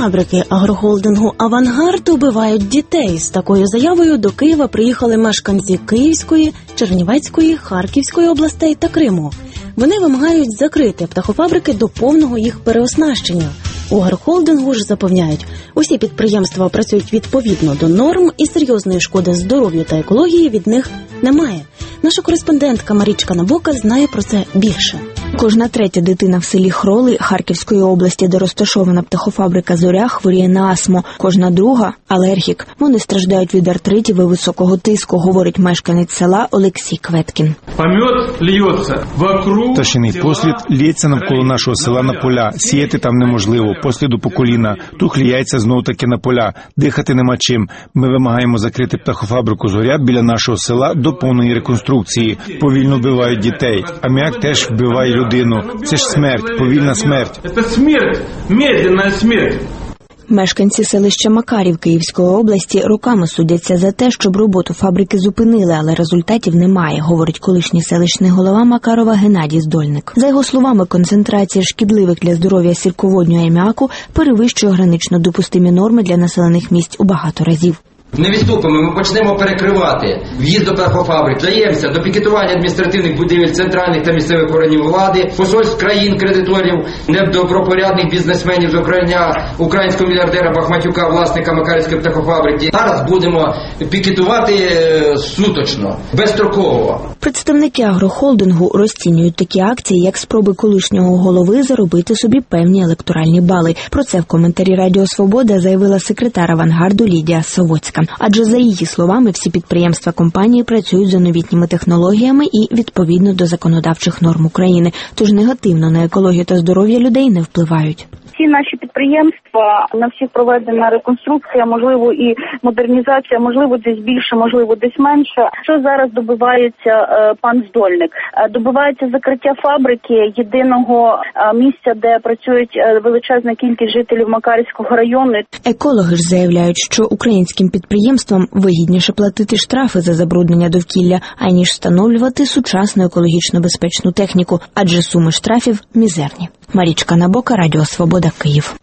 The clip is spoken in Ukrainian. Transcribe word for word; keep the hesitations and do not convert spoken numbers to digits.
птахофабрики агрохолдингу «Авангард» убивають дітей. З такою заявою до Києва приїхали мешканці Київської, Чернівецької, Харківської областей та Криму. Вони вимагають закрити птахофабрики до повного їх переоснащення. У агрохолдингу ж запевняють, усі підприємства працюють відповідно до норм і серйозної шкоди здоров'ю та екології від них немає. Наша кореспондентка Марічка Набока знає про це більше. Кожна третя дитина в селі Хроли Харківської області, де розташована птахофабрика «Зоря», хворіє на астму. Кожна друга – алергік. Вони страждають від артритів і високого тиску, говорить мешканець села Олексій Кветкін. Помет льється вокруг. Пташиний послід лється навколо нашого села на поля. Сіяти там неможливо, посліду по коліна. Тухлі яйця знов-таки на поля. Дихати нема чим. Ми вимагаємо закрити птахофабрику «Зоря» біля нашого села до повної реконструкції. Повільно вбивають дітей. Аміак теж вбиває людину. Це ж смерть, повільна смерть. Це смерть, медленна смерть. Мешканці селища Макарів Київської області роками судяться за те, щоб роботу фабрики зупинили, але результатів немає, говорить колишній селищний голова Макарова Геннадій Здольник. За його словами, концентрація шкідливих для здоров'я сірководню аміаку перевищує гранично допустимі норми для населених місць у багато разів. Не відступимо, ми почнемо перекривати в'їзд до птахофабрик, даємося до пікетування адміністративних будівель центральних та місцевих органів влади, посольств країн-кредиторів, недобропорядних бізнесменів, зокрема українського мільярдера Бахматюка, власника Макарівської птахофабрики. Зараз будемо пікетувати суточно, безстроково. Представники агрохолдингу розцінюють такі акції як спроби колишнього голови заробити собі певні електоральні бали. Про це в коментарі Радіо Свобода заявила секретар «Авангарду» Лідія Савоцька. Адже, за її словами, всі підприємства компанії працюють за новітніми технологіями і відповідно до законодавчих норм України, тож негативно на екологію та здоров'я людей не впливають. Всі наші підприємства, на всіх проведена реконструкція, можливо, і модернізація, можливо, десь більше, можливо, десь менше. Що зараз добивається е, пан Здольник? Е, добивається закриття фабрики, єдиного е, місця, де працюють е, величезна кількість жителів Макарівського району. Екологи ж заявляють, що українським підприємствам вигідніше платити штрафи за забруднення довкілля, аніж встановлювати сучасну екологічно безпечну техніку, адже суми штрафів мізерні. Марічка Набока, Радіо Свобода, Київ.